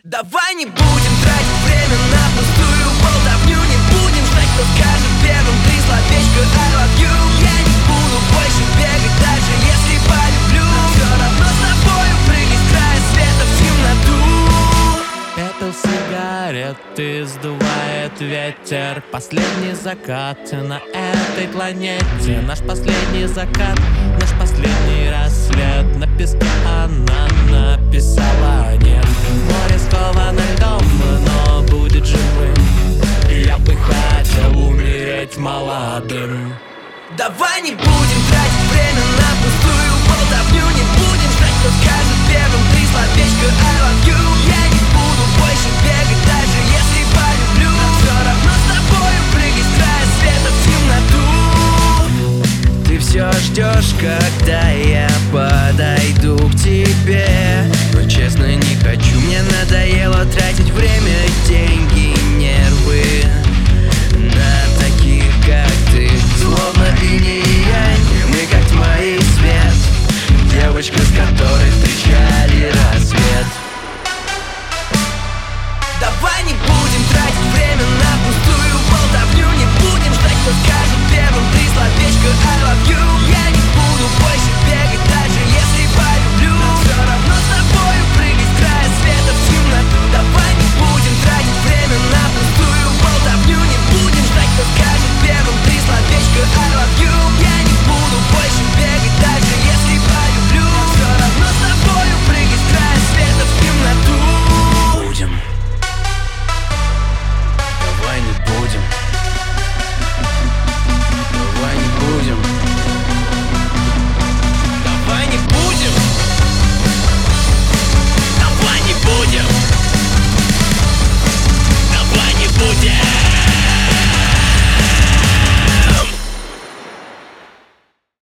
Давай не будем тратить время на пустую болтовню. Не будем ждать, кто скажет первым три словечка I love you. Я не буду больше бегать, даже если полюблю. Все равно с тобою прыгать с края света в темноту. Пепел сигареты сдувает ветер. Последний закат на этой планете. Наш последний закат, наш последний рассвет. На песке она написала нет. Море сковано льдом, но будет живым. И я бы хотел умереть молодым. Давай не будем тратить время на пустую болтовню. Не будем ждать, кто скажет первым три словечка I love you. Я не буду больше бегать, даже если полюблю. Все равно с тобою прыгать с края света в темноту. Ты все ждешь, когда